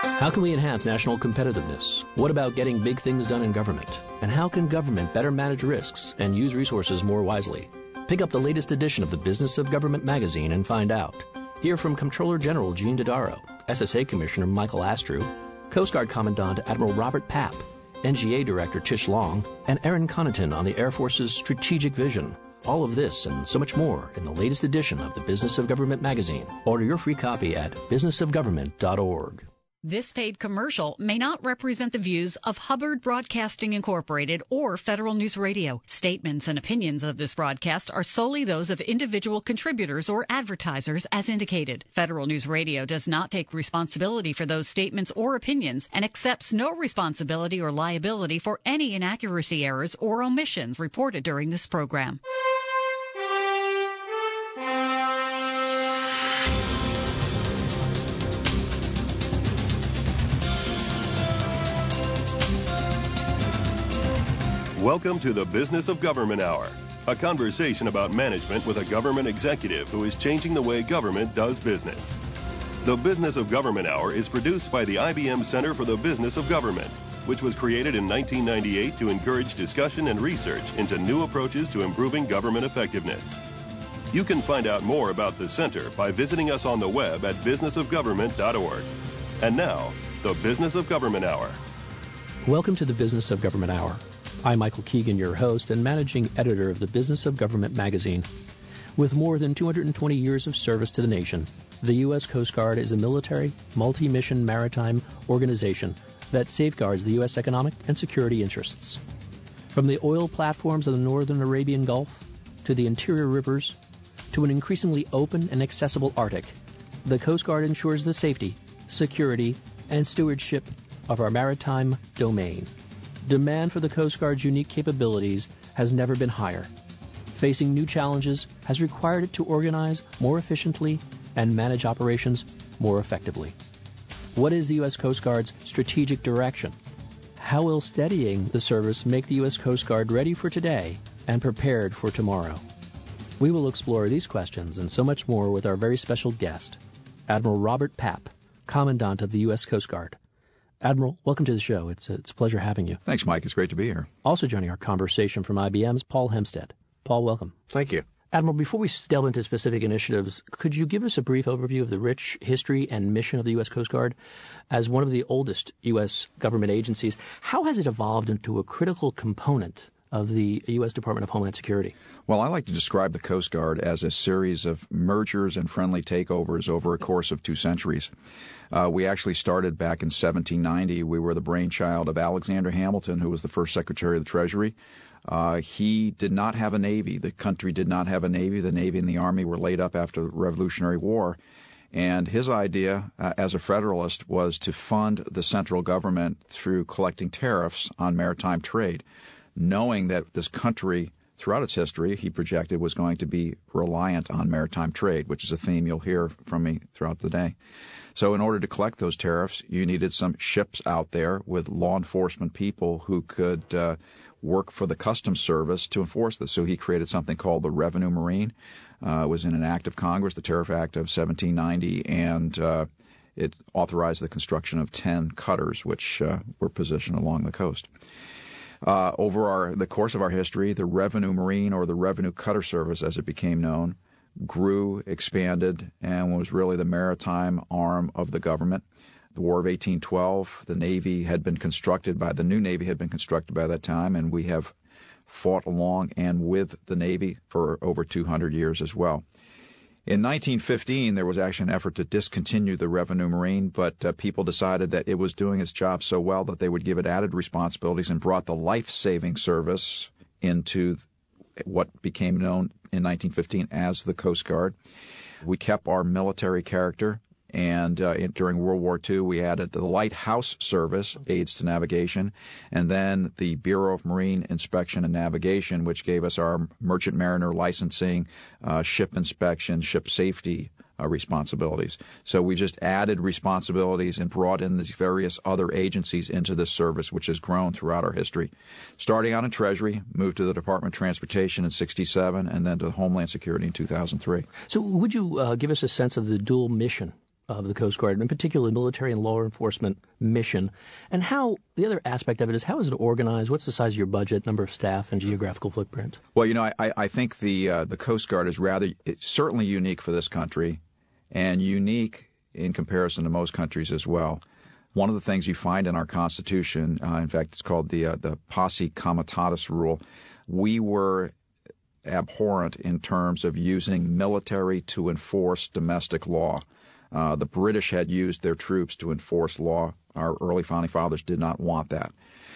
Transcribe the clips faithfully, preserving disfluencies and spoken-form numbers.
How can we enhance national competitiveness? What about getting big things done in government? And how can government better manage risks and use resources more wisely? Pick up the latest edition of the Business of Government magazine and find out. Hear from Comptroller General Gene Dodaro, S S A Commissioner Michael Astrew, Coast Guard Commandant Admiral Robert Papp, N G A Director Tish Long, and Aaron Connaughton on the Air Force's strategic vision. All of this and so much more in the latest edition of the Business of Government magazine. Order your free copy at business of government dot org. This paid commercial may not represent the views of Hubbard Broadcasting Incorporated or Federal News Radio. Statements and opinions of this broadcast are solely those of individual contributors or advertisers as indicated. Federal News Radio does not take responsibility for those statements or opinions and accepts no responsibility or liability for any inaccuracy, errors, or omissions reported during this program. Welcome to the Business of Government Hour, a conversation about management with a government executive who is changing the way government does business. The Business of Government Hour is produced by the I B M Center for the Business of Government, which was created in nineteen ninety-eight to encourage discussion and research into new approaches to improving government effectiveness. You can find out more about the center by visiting us on the web at business of government dot org. And now, the Business of Government Hour. Welcome to the Business of Government Hour. I'm Michael Keegan, your host and managing editor of the Business of Government magazine. With more than two hundred twenty years of service to the nation, the U S Coast Guard is a military, multi-mission maritime organization that safeguards the U S economic and security interests. From the oil platforms of the northern Arabian Gulf to the interior rivers to an increasingly open and accessible Arctic, the Coast Guard ensures the safety, security, and stewardship of our maritime domain. Demand for the Coast Guard's unique capabilities has never been higher. Facing new challenges has required it to organize more efficiently and manage operations more effectively. What is the U S Coast Guard's strategic direction? How will steadying the service make the U S Coast Guard ready for today and prepared for tomorrow? We will explore these questions and so much more with our very special guest, Admiral Robert Papp, Commandant of the U S Coast Guard. Admiral, welcome to the show. It's a, it's a pleasure having you. Thanks, Mike. It's great to be here. Also joining our conversation from I B M's Paul Hempstead. Paul, welcome. Thank you. Admiral, before we delve into specific initiatives, could you give us a brief overview of the rich history and mission of the U S Coast Guard? As one of the oldest U S government agencies, how has it evolved into a critical component of the U S Department of Homeland Security? Well, I like to describe the Coast Guard as a series of mergers and friendly takeovers over a course of two centuries. Uh, we actually started back in seventeen ninety. We were the brainchild of Alexander Hamilton, who was the first Secretary of the Treasury. Uh, he did not have a Navy. The country did not have a Navy. The Navy and the Army were laid up after the Revolutionary War. And his idea uh, as a Federalist was to fund the central government through collecting tariffs on maritime trade, knowing that this country, throughout its history, he projected was going to be reliant on maritime trade, which is a theme you'll hear from me throughout the day. So in order to collect those tariffs, you needed some ships out there with law enforcement people who could uh, work for the Customs Service to enforce this. So he created something called the Revenue Marine. Uh, it was in an act of Congress, the Tariff Act of seventeen ninety, and uh, it authorized the construction of ten cutters, which uh, were positioned along the coast. Uh, over our, the course of our history, the Revenue Marine, or the Revenue Cutter Service, as it became known, grew, expanded, and was really the maritime arm of the government. The War of eighteen twelve, the Navy had been constructed by, the new Navy had been constructed by that time, and we have fought along and with the Navy for over two hundred years as well. In nineteen fifteen, there was actually an effort to discontinue the Revenue Marine, but uh, people decided that it was doing its job so well that they would give it added responsibilities and brought the Life-Saving Service into what became known in nineteen fifteen as the Coast Guard. We kept our military character, and uh, in, during World War Two, we added the Lighthouse Service, aids to navigation, and then the Bureau of Marine Inspection and Navigation, which gave us our merchant mariner licensing, uh, ship inspection, ship safety uh, responsibilities. So we just added responsibilities and brought in these various other agencies into this service, which has grown throughout our history. Starting out in Treasury, moved to the Department of Transportation in sixty-seven, and then to Homeland Security in two thousand three. So would you uh, give us a sense of the dual mission of the Coast Guard, and particularly military and law enforcement mission, and how the other aspect of it is how is it organized? What's the size of your budget, number of staff, and geographical footprint? Well, you know, I, I think the uh, the Coast Guard is rather it's certainly unique for this country, and unique in comparison to most countries as well. One of the things you find in our Constitution, uh, in fact, it's called the uh, the Posse Comitatus rule. We were abhorrent in terms of using military to enforce domestic law. Uh, the British had used their troops to enforce law. Our early founding fathers did not want that.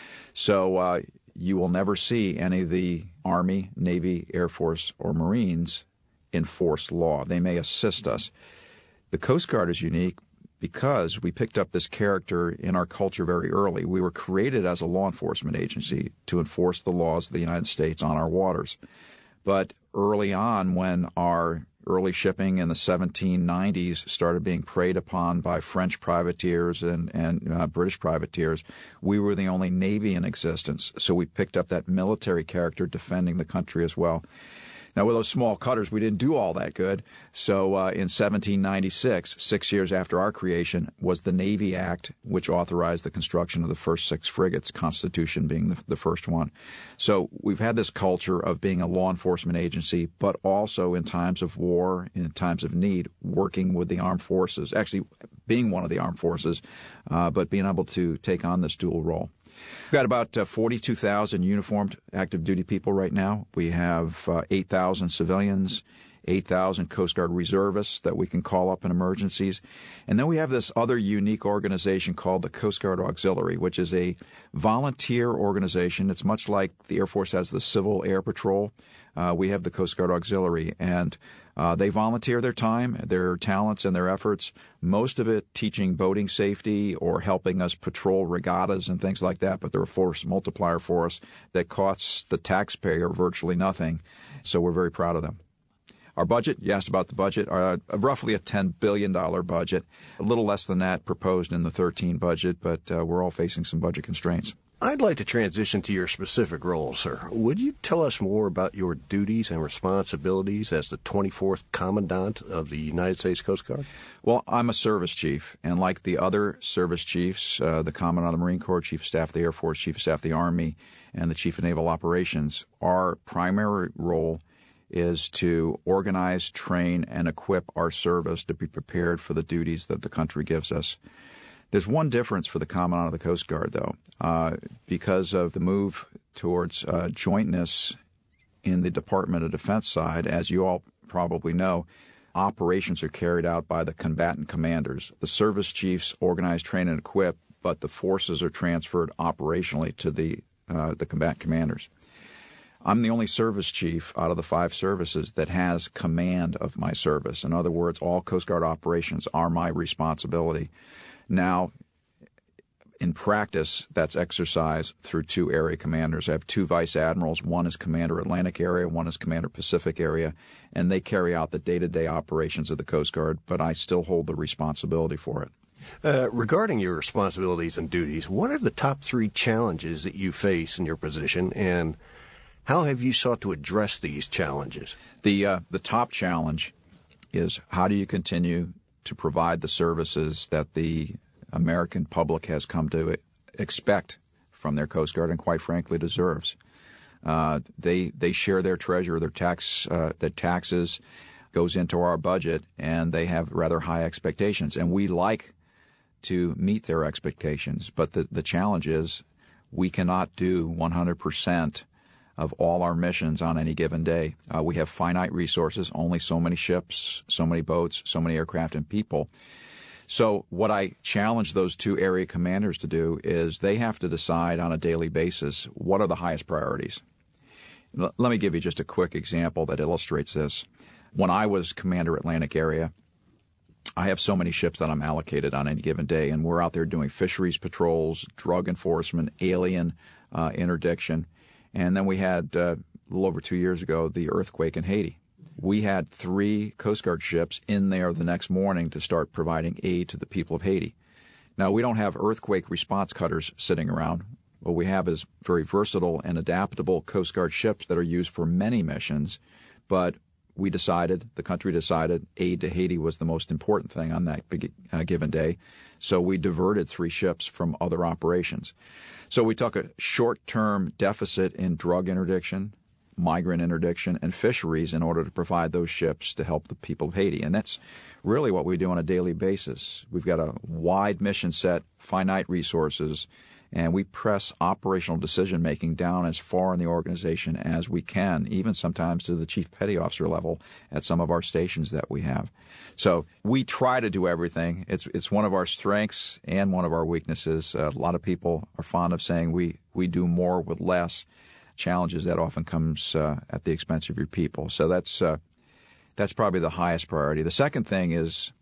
So uh, you will never see any of the Army, Navy, Air Force, or Marines enforce law. They may assist us. The Coast Guard is unique because we picked up this character in our culture very early. We were created as a law enforcement agency to enforce the laws of the United States on our waters. But early on, when our early shipping in the seventeen nineties started being preyed upon by French privateers and, and uh, British privateers, we were the only Navy in existence. So we picked up that military character defending the country as well. Now, with those small cutters, we didn't do all that good. So uh, in seventeen ninety-six, six years after our creation, was the Navy Act, which authorized the construction of the first six frigates, Constitution being the, the first one. So we've had this culture of being a law enforcement agency, but also in times of war, in times of need, working with the armed forces, actually being one of the armed forces, uh, but being able to take on this dual role. We've got about uh, forty-two thousand uniformed active duty people right now. We have uh, eight thousand civilians, eight thousand Coast Guard reservists that we can call up in emergencies. And then we have this other unique organization called the Coast Guard Auxiliary, which is a volunteer organization. It's much like the Air Force has the Civil Air Patrol. Uh, we have the Coast Guard Auxiliary, and uh, they volunteer their time, their talents, and their efforts, most of it teaching boating safety or helping us patrol regattas and things like that, but they're a force multiplier for us that costs the taxpayer virtually nothing, so we're very proud of them. Our budget, you asked about the budget, uh, roughly a ten billion dollars budget, a little less than that proposed in the thirteen budget, but uh, we're all facing some budget constraints. I'd like to transition to your specific role, sir. Would you tell us more about your duties and responsibilities as the twenty-fourth Commandant of the United States Coast Guard? Well, I'm a service chief, and like the other service chiefs, uh, the Commandant of the Marine Corps, Chief of Staff of the Air Force, Chief of Staff of the Army, and the Chief of Naval Operations, our primary role is to organize, train, and equip our service to be prepared for the duties that the country gives us. There's one difference for the Commandant of the Coast Guard, though. Uh, because of the move towards uh, jointness in the Department of Defense side, as you all probably know, operations are carried out by the combatant commanders. The service chiefs organize, train, and equip, but the forces are transferred operationally to the uh, the combatant commanders. I'm the only service chief out of the five services that has command of my service. In other words, all Coast Guard operations are my responsibility. Now, in practice, that's exercised through two area commanders. I have two vice admirals. One is Commander Atlantic Area, one is Commander Pacific Area, and they carry out the day-to-day operations of the Coast Guard, but I still hold the responsibility for it. Uh, regarding your responsibilities and duties, what are the top three challenges that you face in your position, and how have you sought to address these challenges? The uh, the top challenge is how do you continue to provide the services that the American public has come to expect from their Coast Guard and, quite frankly, deserves. Uh, they they share their treasure, their tax, uh, their taxes goes into our budget, and they have rather high expectations, and we like to meet their expectations. But the the challenge is we cannot do one hundred percent of all our missions on any given day. Uh, we have finite resources, only so many ships, so many boats, so many aircraft and people. So what I challenge those two area commanders to do is they have to decide on a daily basis what are the highest priorities. L- let me give you just a quick example that illustrates this. When I was Commander Atlantic Area, I have so many ships that I'm allocated on any given day, and we're out there doing fisheries patrols, drug enforcement, alien uh, interdiction. And then we had, uh, a little over two years ago, the earthquake in Haiti. We had three Coast Guard ships in there the next morning to start providing aid to the people of Haiti. Now, we don't have earthquake response cutters sitting around. What we have is very versatile and adaptable Coast Guard ships that are used for many missions, but we decided, the country decided, aid to Haiti was the most important thing on that big, uh, given day. So we diverted three ships from other operations. So we took a short-term deficit in drug interdiction, migrant interdiction, and fisheries in order to provide those ships to help the people of Haiti. And that's really what we do on a daily basis. We've got a wide mission set, finite resources, and we press operational decision-making down as far in the organization as we can, even sometimes to the chief petty officer level at some of our stations that we have. So we try to do everything. It's it's one of our strengths and one of our weaknesses. Uh, a lot of people are fond of saying we, we do more with less. Challenges that often comes uh, at the expense of your people. So that's uh, that's probably the highest priority. The second thing is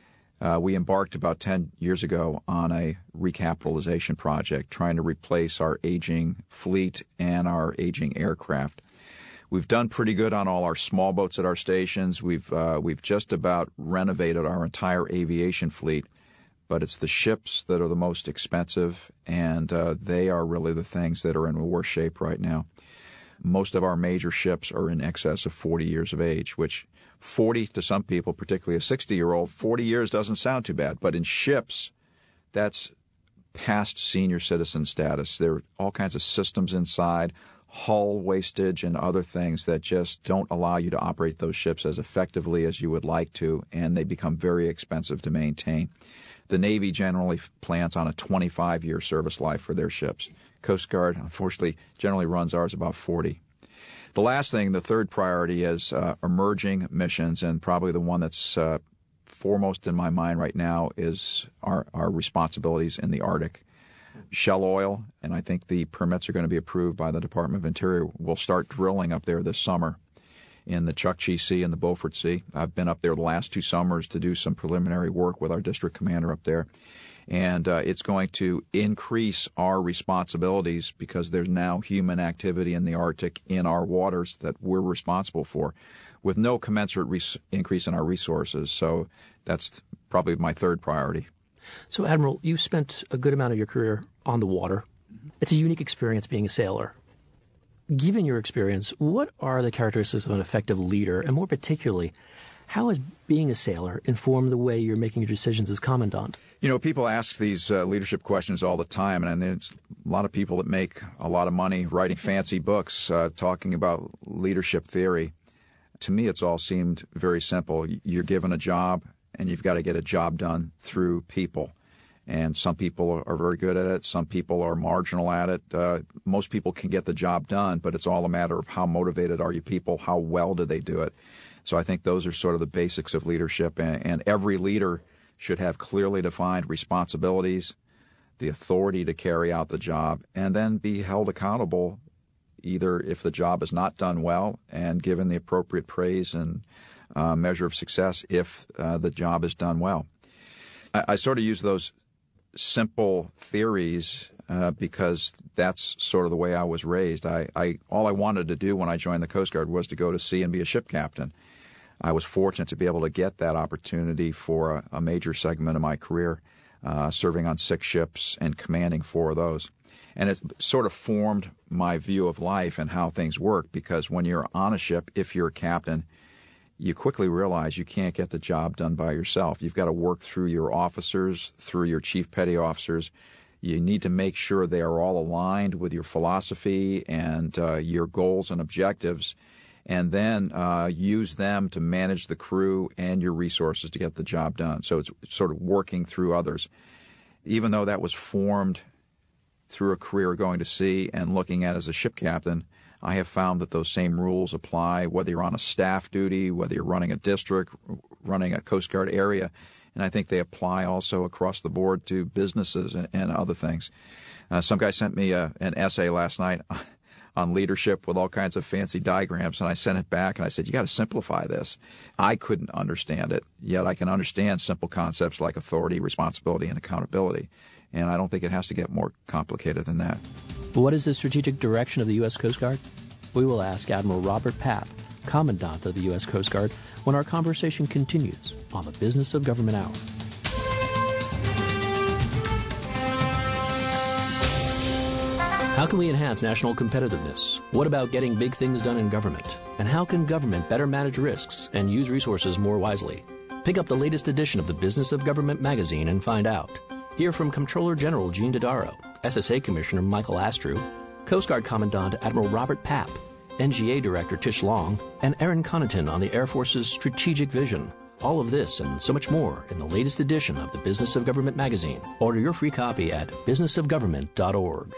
Uh, we embarked about ten years ago on a recapitalization project trying to replace our aging fleet and our aging aircraft. We've done pretty good on all our small boats at our stations. We've uh, we've just about renovated our entire aviation fleet, but it's the ships that are the most expensive, and uh, they are really the things that are in the worst shape right now. Most of our major ships are in excess of forty years of age, which forty to some people, particularly a sixty-year-old, forty years doesn't sound too bad. But in ships, that's past senior citizen status. There are all kinds of systems inside, hull wastage and other things that just don't allow you to operate those ships as effectively as you would like to, and they become very expensive to maintain. The Navy generally plans on a twenty-five-year service life for their ships. Coast Guard, unfortunately, generally runs ours about forty. The last thing, the third priority, is uh, emerging missions, and probably the one that's uh, foremost in my mind right now is our, our responsibilities in the Arctic. Shell oil, and I think the permits are going to be approved by the Department of Interior. We'll start drilling up there this summer in the Chukchi Sea and the Beaufort Sea. I've been up there the last two summers to do some preliminary work with our district commander up there. And uh, it's going to increase our responsibilities because there's now human activity in the Arctic in our waters that we're responsible for with no commensurate res- increase in our resources. So that's probably my third priority. So, Admiral, you've spent a good amount of your career on the water. It's a unique experience being a sailor. Given your experience, what are the characteristics of an effective leader, and more particularly, how has being a sailor informed the way you're making your decisions as commandant? You know, people ask these uh, leadership questions all the time, and there's a lot of people that make a lot of money writing fancy books uh, talking about leadership theory. To me, it's all seemed very simple. You're given a job, and you've got to get a job done through people. And some people are very good at it. Some people are marginal at it. Uh, most people can get the job done, but it's all a matter of how motivated are you people, how well do they do it. So I think those are sort of the basics of leadership, and, and every leader should have clearly defined responsibilities, the authority to carry out the job, and then be held accountable either if the job is not done well and given the appropriate praise and uh, measure of success if uh, the job is done well. I, I sort of use those simple theories uh, because that's sort of the way I was raised. I, I all I wanted to do when I joined the Coast Guard was to go to sea and be a ship captain. I was fortunate to be able to get that opportunity for a, a major segment of my career, uh, serving on six ships and commanding four of those. And it sort of formed my view of life and how things work, because when you're on a ship, if you're a captain, you quickly realize you can't get the job done by yourself. You've got to work through your officers, through your chief petty officers. You need to make sure they are all aligned with your philosophy and uh, your goals and objectives, and then uh, use them to manage the crew and your resources to get the job done. So it's sort of working through others. Even though that was formed through a career going to sea and looking at as a ship captain, I have found that those same rules apply whether you're on a staff duty, whether you're running a district, running a Coast Guard area, and I think they apply also across the board to businesses and, and other things. Uh, some guy sent me a, an essay last night on leadership with all kinds of fancy diagrams, and I sent it back, and I said, you got to simplify this. I couldn't understand it, yet I can understand simple concepts like authority, responsibility, and accountability, and I don't think it has to get more complicated than that. What is the strategic direction of the U S. Coast Guard? We will ask Admiral Robert Papp, Commandant of the U S. Coast Guard, when our conversation continues on the Business of Government Hour. How can we enhance national competitiveness? What about getting big things done in government? And how can government better manage risks and use resources more wisely? Pick up the latest edition of the Business of Government magazine and find out. Hear from Comptroller General Gene Dodaro, S S A Commissioner Michael Astrew, Coast Guard Commandant Admiral Robert Papp, N G A Director Tish Long, and Aaron Connaughton on the Air Force's strategic vision. All of this and so much more in the latest edition of the Business of Government magazine. Order your free copy at business of government dot org.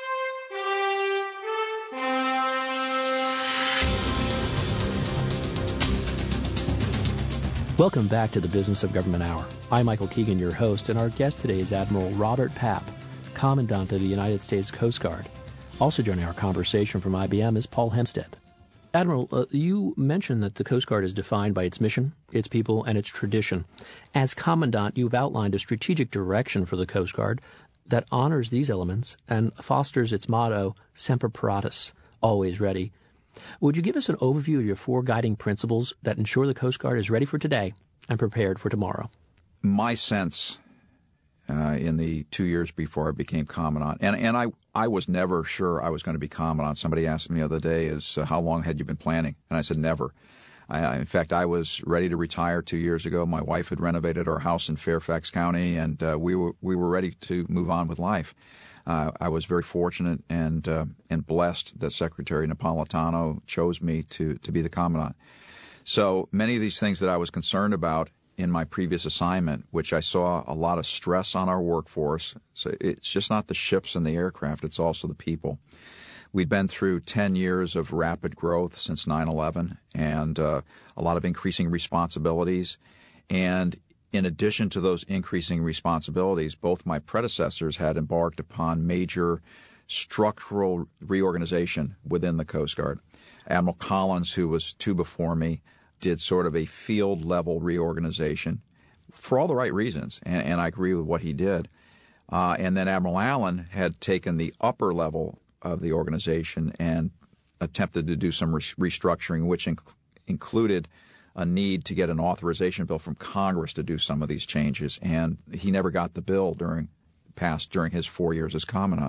Welcome back to the Business of Government Hour. I'm Michael Keegan, your host, and our guest today is Admiral Robert Papp, Commandant of the United States Coast Guard. Also joining our conversation from I B M is Paul Hempstead. Admiral, uh, you mentioned that the Coast Guard is defined by its mission, its people, and its tradition. As Commandant, you've outlined a strategic direction for the Coast Guard that honors these elements and fosters its motto, Semper Paratus, always ready. Would you give us an overview of your four guiding principles that ensure the Coast Guard is ready for today and prepared for tomorrow? My sense uh, in the two years before I became Commandant, and, and I, I was never sure I was going to be Commandant. Somebody asked me the other day, is uh, how long had you been planning? And I said, never. I, in fact, I was ready to retire two years ago. My wife had renovated our house in Fairfax County, and uh, we were we were ready to move on with life. Uh, I was very fortunate and uh, and blessed that Secretary Napolitano chose me to, to be the Commandant. So many of these things that I was concerned about in my previous assignment, which I saw a lot of stress on our workforce. So it's just not the ships and the aircraft, it's also the people. We'd been through ten years of rapid growth since nine eleven and uh, a lot of increasing responsibilities. And in addition to those increasing responsibilities, both my predecessors had embarked upon major structural reorganization within the Coast Guard. Admiral Collins, who was two before me, did sort of a field-level reorganization for all the right reasons, and, and I agree with what he did. Uh, and then Admiral Allen had taken the upper level of the organization and attempted to do some re- restructuring, which inc- included a need to get an authorization bill from Congress to do some of these changes, and he never got the bill during passed during his four years as Commandant.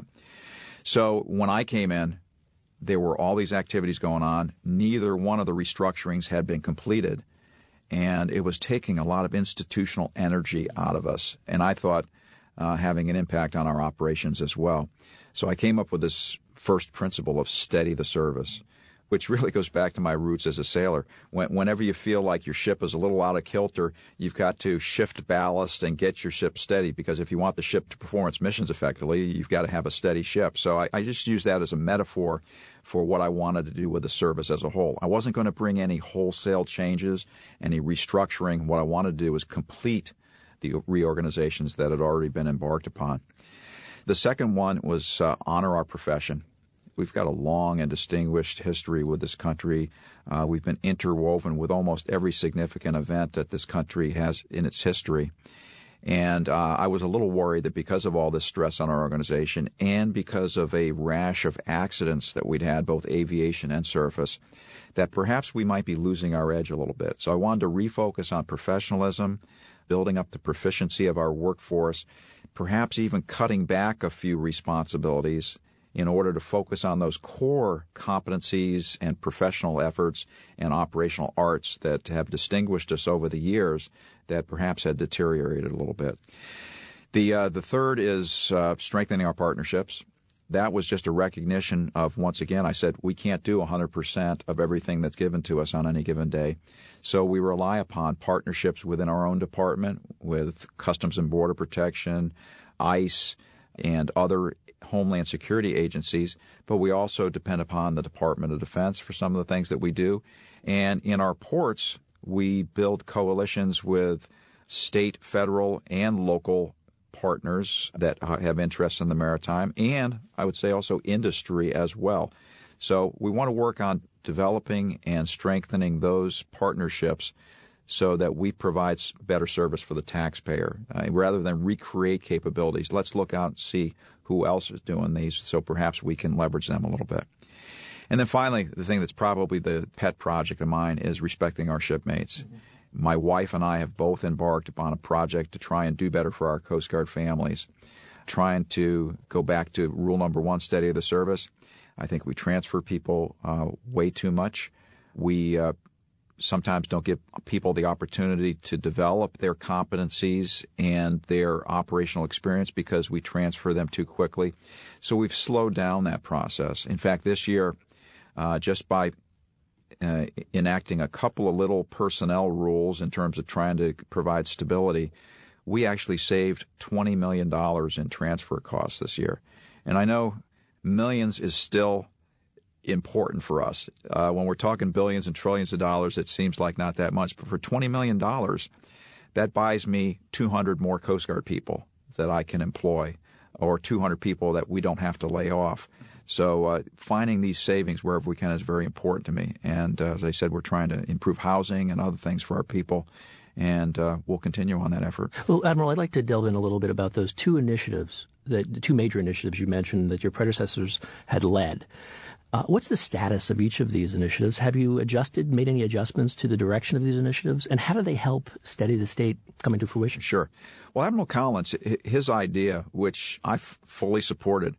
So when I came in, there were all these activities going on. Neither one of the restructurings had been completed, and it was taking a lot of institutional energy out of us, and I thought uh, having an impact on our operations as well. So I came up with this first principle of steady the service, which really goes back to my roots as a sailor. When, whenever you feel like your ship is a little out of kilter, you've got to shift ballast and get your ship steady, because if you want the ship to perform its missions effectively, you've got to have a steady ship. So I, I just use that as a metaphor for what I wanted to do with the service as a whole. I wasn't going to bring any wholesale changes, any restructuring. What I wanted to do was complete the reorganizations that had already been embarked upon. The second one was uh, honor our profession. We've got a long and distinguished history with this country. Uh, we've been interwoven with almost every significant event that this country has in its history. And uh, I was a little worried that because of all this stress on our organization and because of a rash of accidents that we'd had, both aviation and surface, that perhaps we might be losing our edge a little bit. So I wanted to refocus on professionalism, building up the proficiency of our workforce, perhaps even cutting back a few responsibilities in order to focus on those core competencies and professional efforts and operational arts that have distinguished us over the years that perhaps had deteriorated a little bit. The uh, the third is uh, strengthening our partnerships. That was just a recognition of, once again, I said we can't do one hundred percent of everything that's given to us on any given day. So we rely upon partnerships within our own department with Customs and Border Protection, ICE, and other Homeland Security agencies, but we also depend upon the Department of Defense for some of the things that we do. And in our ports, we build coalitions with state, federal, and local partners that have interests in the maritime, and I would say also industry as well. So we want to work on developing and strengthening those partnerships so that we provide better service for the taxpayer. Uh, rather than recreate capabilities, let's look out and see who else is doing these so perhaps we can leverage them a little bit. And then finally, the thing that's probably the pet project of mine is respecting our shipmates. Mm-hmm. My wife and I have both embarked upon a project to try and do better for our Coast Guard families. trying to go back to rule number one, steady of the service. I think we transfer people uh, way too much. We uh, sometimes don't give people the opportunity to develop their competencies and their operational experience because we transfer them too quickly. So we've slowed down that process. In fact, this year, uh, just by uh, enacting a couple of little personnel rules in terms of trying to provide stability, we actually saved twenty million dollars in transfer costs this year. And I know millions is still important for us. Uh, when we're talking billions and trillions of dollars, it seems like not that much. But for twenty million dollars, that buys me two hundred more Coast Guard people that I can employ, or two hundred people that we don't have to lay off. So uh, finding these savings wherever we can is very important to me. And uh, as I said, we're trying to improve housing and other things for our people, and uh, we'll continue on that effort. Well, Admiral, I'd like to delve in a little bit about those two initiatives, the, the two major initiatives you mentioned that your predecessors had led. Uh, what's the status of each of these initiatives? Have you adjusted, made any adjustments to the direction of these initiatives? And how do they help steady the state coming to fruition? Sure. Well, Admiral Collins, his idea, which I f- fully supported,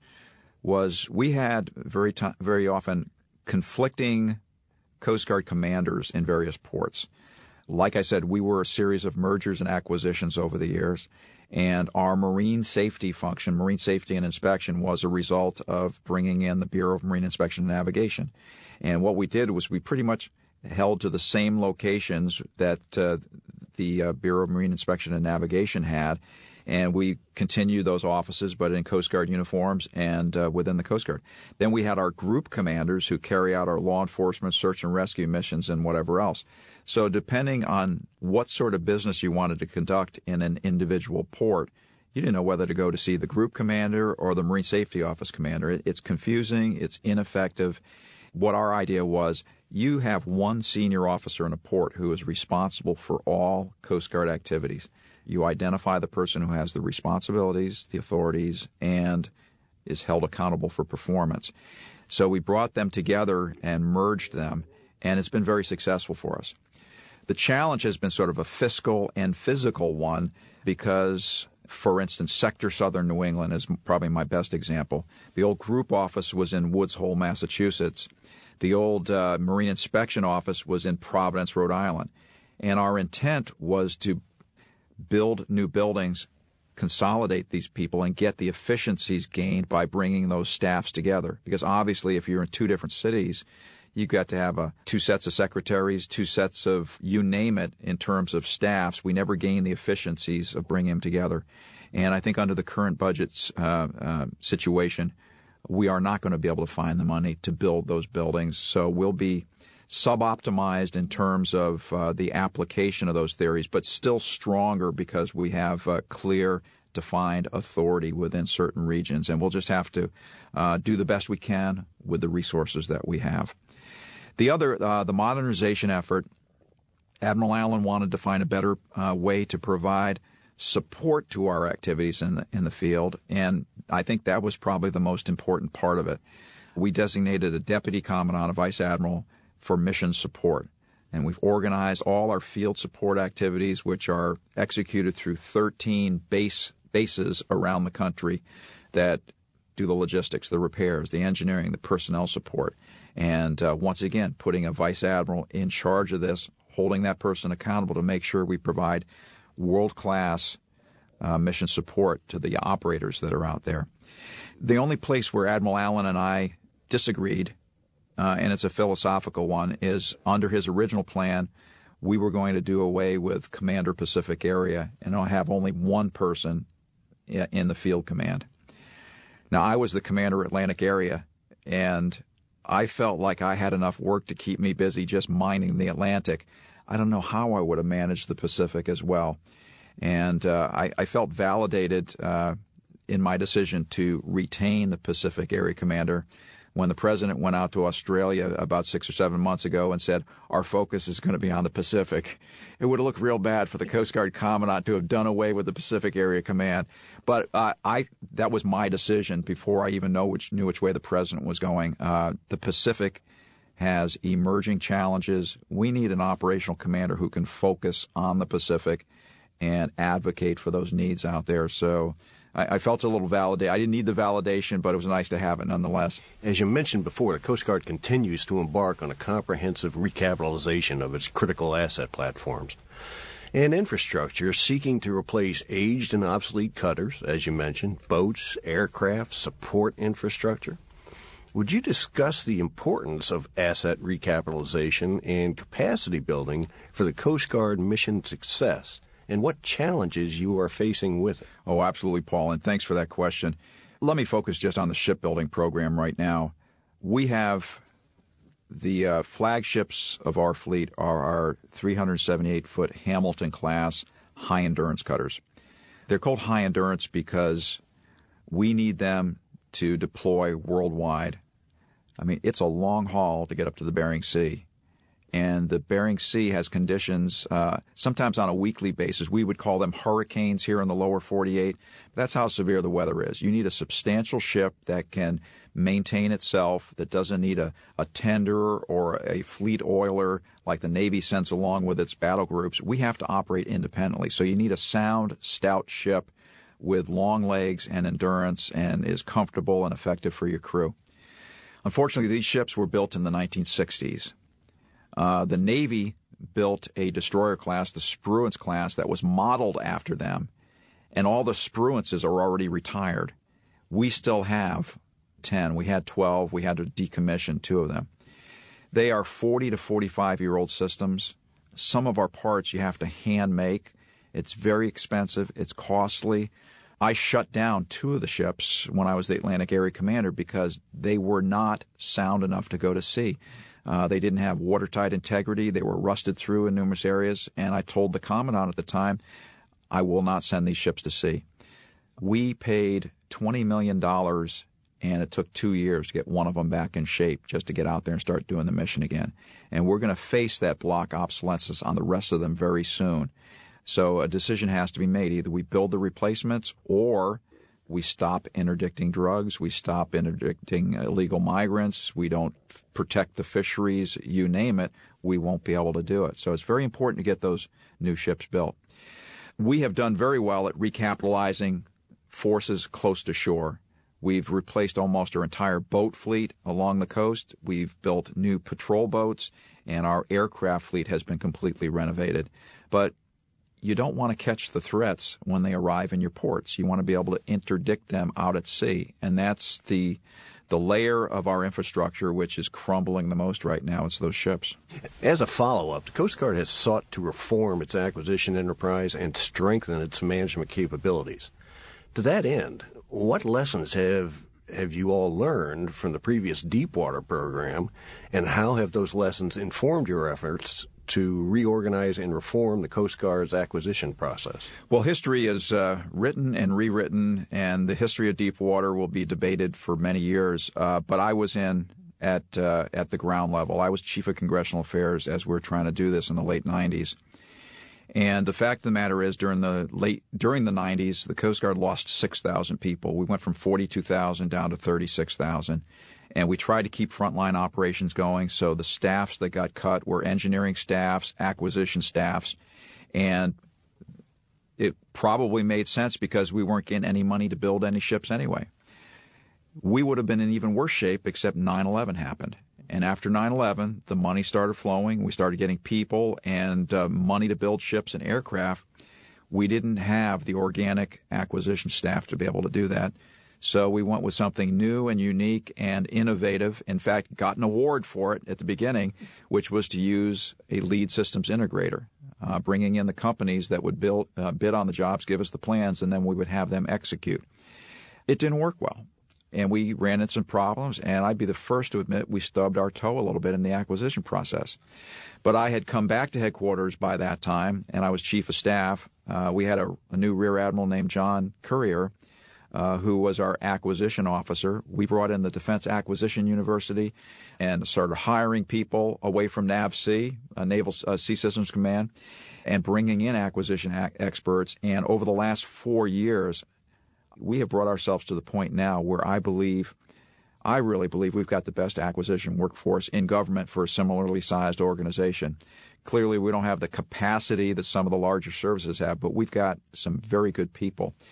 was we had very t- very often conflicting Coast Guard commanders in various ports. Like I said, we were a series of mergers and acquisitions over the years. And our marine safety function, marine safety and inspection, was a result of bringing in the Bureau of Marine Inspection and Navigation. And what we did was we pretty much held to the same locations that uh, the uh, Bureau of Marine Inspection and Navigation had. And we continued those offices, but in Coast Guard uniforms and uh, within the Coast Guard. Then we had our group commanders who carry out our law enforcement, search and rescue missions and whatever else. So depending on what sort of business you wanted to conduct in an individual port, you didn't know whether to go to see the group commander or the Marine Safety Office commander. It's confusing. It's ineffective. What our idea was, you have one senior officer in a port who is responsible for all Coast Guard activities. You identify the person who has the responsibilities, the authorities, and is held accountable for performance. So we brought them together and merged them, and it's been very successful for us. The challenge has been sort of a fiscal and physical one because, for instance, Sector Southern New England is probably my best example. The old group office was in Woods Hole, Massachusetts. The old uh, Marine Inspection Office was in Providence, Rhode Island. And our intent was to build new buildings, consolidate these people, and get the efficiencies gained by bringing those staffs together. Because obviously, if you're in two different cities, you've got to have a, two sets of secretaries, two sets of you name it in terms of staffs. We never gain the efficiencies of bringing them together. And I think under the current budget uh, uh, situation, we are not going to be able to find the money to build those buildings. So we'll be suboptimized in terms of uh, the application of those theories, but still stronger because we have uh, clear, defined authority within certain regions. And we'll just have to uh, do the best we can with the resources that we have. The other, uh, the modernization effort, Admiral Allen wanted to find a better uh, way to provide support to our activities in the, in the field, and I think that was probably the most important part of it. We designated a deputy commandant, a vice admiral, for mission support. And we've organized all our field support activities, which are executed through thirteen base bases around the country that do the logistics, the repairs, the engineering, the personnel support. And uh, once again, putting a vice admiral in charge of this, holding that person accountable to make sure we provide world-class uh, mission support to the operators that are out there. The only place where Admiral Allen and I disagreed, Uh, and it's a philosophical one, is under his original plan, we were going to do away with Commander Pacific Area and have only one person in the field command. Now, I was the Commander Atlantic Area, and I felt like I had enough work to keep me busy just mining the Atlantic. I don't know how I would have managed the Pacific as well. And uh, I, I felt validated uh, in my decision to retain the Pacific Area Commander when the president went out to Australia about six or seven months ago and said, our focus is going to be on the Pacific. It would have looked real bad for the Coast Guard Commandant to have done away with the Pacific Area Command. But uh, I that was my decision before I even know which, knew which way the president was going. Uh, the Pacific has emerging challenges. We need an operational commander who can focus on the Pacific and advocate for those needs out there. So I, I felt a little validated. I didn't need the validation, but it was nice to have it nonetheless. As you mentioned before, the Coast Guard continues to embark on a comprehensive recapitalization of its critical asset platforms and infrastructure, seeking to replace aged and obsolete cutters, as you mentioned, boats, aircraft, support infrastructure. Would you discuss the importance of asset recapitalization and capacity building for the Coast Guard mission success, and what challenges you are facing with it? Oh, absolutely, Paul, and thanks for that question. Let me focus just on the shipbuilding program right now. We have the uh, flagships of our fleet are our three hundred seventy-eight foot Hamilton-class high-endurance cutters. They're called high-endurance because we need them to deploy worldwide. I mean, it's a long haul to get up to the Bering Sea. And the Bering Sea has conditions, uh, sometimes on a weekly basis. We would call them hurricanes here in the lower forty-eight. That's how severe the weather is. You need a substantial ship that can maintain itself, that doesn't need a, a tender or a fleet oiler like the Navy sends along with its battle groups. We have to operate independently. So you need a sound, stout ship with long legs and endurance and is comfortable and effective for your crew. Unfortunately, these ships were built in the nineteen sixties. Uh, the Navy built a destroyer class, the Spruance class, that was modeled after them, and all the Spruances are already retired. We still have ten. We had twelve. We had to decommission two of them. They are forty to forty-five-year-old systems. Some of our parts you have to hand make. It's very expensive. It's costly. I shut down two of the ships when I was the Atlantic Area Commander because they were not sound enough to go to sea. Uh, they didn't have watertight integrity. They were rusted through in numerous areas. And I told the Commandant at the time, I will not send these ships to sea. We paid twenty million dollars, and it took two years to get one of them back in shape just to get out there and start doing the mission again. And we're going to face that block obsolescence on the rest of them very soon. So a decision has to be made. Either we build the replacements or we stop interdicting drugs, we stop interdicting illegal migrants, we don't protect the fisheries, you name it, we won't be able to do it. So it's very important to get those new ships built. We have done very well at recapitalizing forces close to shore. We've replaced almost our entire boat fleet along the coast. We've built new patrol boats, and our aircraft fleet has been completely renovated. But you don't want to catch the threats when they arrive in your ports. You want to be able to interdict them out at sea. And that's the the layer of our infrastructure which is crumbling the most right now. It's those ships. As a follow-up, the Coast Guard has sought to reform its acquisition enterprise and strengthen its management capabilities. To that end, what lessons have have you all learned from the previous Deepwater program, and how have those lessons informed your efforts to reorganize and reform the Coast Guard's acquisition process? Well, history is uh, written and rewritten, and the history of Deepwater will be debated for many years. Uh, but I was in at uh, at the ground level. I was Chief of Congressional Affairs as we were trying to do this in the late nineties. And the fact of the matter is, during the late during the nineties, the Coast Guard lost six thousand people. We went from forty-two thousand down to thirty-six thousand. And we tried to keep frontline operations going, so the staffs that got cut were engineering staffs, acquisition staffs, and it probably made sense because we weren't getting any money to build any ships anyway. We would have been in even worse shape except nine eleven happened. And after nine eleven, the money started flowing. We started getting people and uh, money to build ships and aircraft. We didn't have the organic acquisition staff to be able to do that. So we went with something new and unique and innovative. In fact, got an award for it at the beginning, which was to use a lead systems integrator, uh, bringing in the companies that would build, uh, bid on the jobs, give us the plans, and then we would have them execute. It didn't work well, and we ran into some problems, and I'd be the first to admit we stubbed our toe a little bit in the acquisition process. But I had come back to headquarters by that time, and I was chief of staff. Uh, we had a, a new rear admiral named John Currier, Uh, who was our acquisition officer. We brought in the Defense Acquisition University and started hiring people away from NAVSEA, uh, Naval uh, Sea Systems Command, and bringing in acquisition ac- experts. And over the last four years, we have brought ourselves to the point now where I believe, I really believe we've got the best acquisition workforce in government for a similarly sized organization. Clearly, we don't have the capacity that some of the larger services have, but we've got some very good people.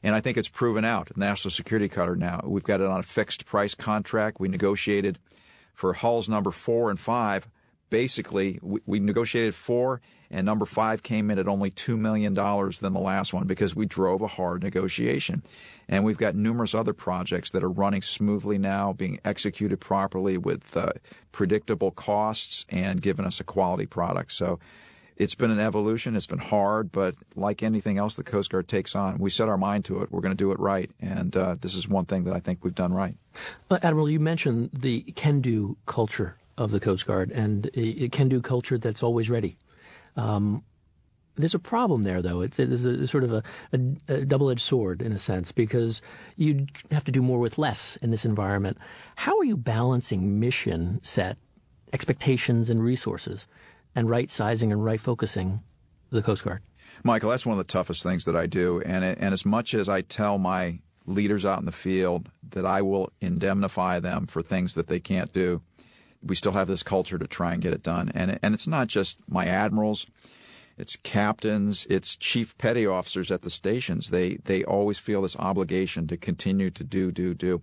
And I think it's proven out. National Security Cutter now, we've got it on a fixed price contract. We negotiated for hulls number four and five. Basically, we, we negotiated four, and number five came in at only two million dollars than the last one because we drove a hard negotiation. And we've got numerous other projects that are running smoothly now, being executed properly with uh, predictable costs and giving us a quality product. So it's been an evolution. It's been hard, but like anything else the Coast Guard takes on, we set our mind to it. We're going to do it right, and uh, this is one thing that I think we've done right. Uh, Admiral, you mentioned the can-do culture of the Coast Guard and a can-do culture that's always ready. Um, there's a problem there, though. It's, it's a, sort of a, a, a double-edged sword, in a sense, because you have to do more with less in this environment. How are you balancing mission set, expectations, and resources, and right-sizing and right-focusing the Coast Guard? Michael, that's one of the toughest things that I do. And, it, and as much as I tell my leaders out in the field that I will indemnify them for things that they can't do, we still have this culture to try and get it done. And, and it's not just my admirals. It's captains. It's chief petty officers at the stations. They, they always feel this obligation to continue to do, do, do.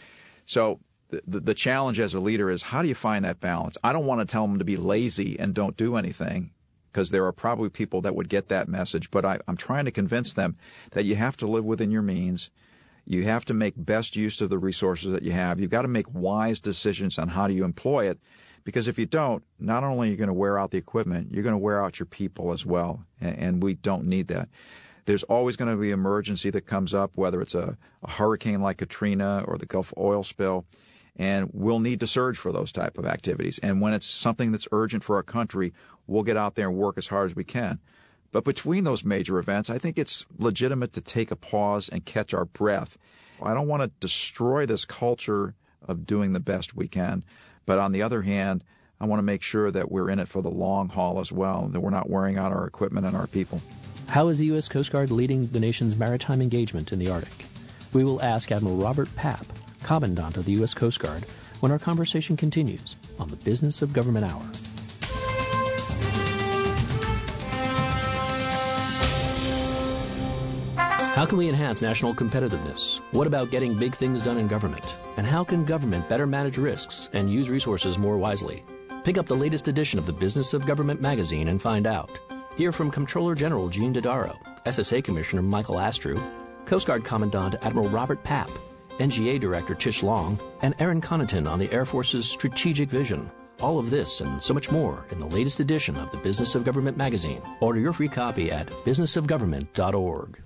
So the, the, the challenge as a leader is, how do you find that balance? I don't want to tell them to be lazy and don't do anything, because there are probably people that would get that message. But I, I'm trying to convince them that you have to live within your means. You have to make best use of the resources that you have. You've got to make wise decisions on how do you employ it, because if you don't, not only are you going to wear out the equipment, you're going to wear out your people as well, and, and we don't need that. There's always going to be an emergency that comes up, whether it's a, a hurricane like Katrina or the Gulf oil spill, and we'll need to surge for those type of activities. And when it's something that's urgent for our country, we'll get out there and work as hard as we can. But between those major events, I think it's legitimate to take a pause and catch our breath. I don't want to destroy this culture of doing the best we can. But on the other hand, I want to make sure that we're in it for the long haul as well, that we're not wearing out our equipment and our people. How is the U S. Coast Guard leading the nation's maritime engagement in the Arctic? We will ask Admiral Robert Papp, Commandant of the U S. Coast Guard, when our conversation continues on the Business of Government Hour. How can we enhance national competitiveness? What about getting big things done in government? And how can government better manage risks and use resources more wisely? Pick up the latest edition of the Business of Government magazine and find out. Hear from Comptroller General Gene Dodaro, S S A Commissioner Michael Astrew, Coast Guard Commandant Admiral Robert Papp, N G A Director Tish Long, and Aaron Connaughton on the Air Force's strategic vision. All of this and so much more in the latest edition of the Business of Government magazine. Order your free copy at business of government dot org.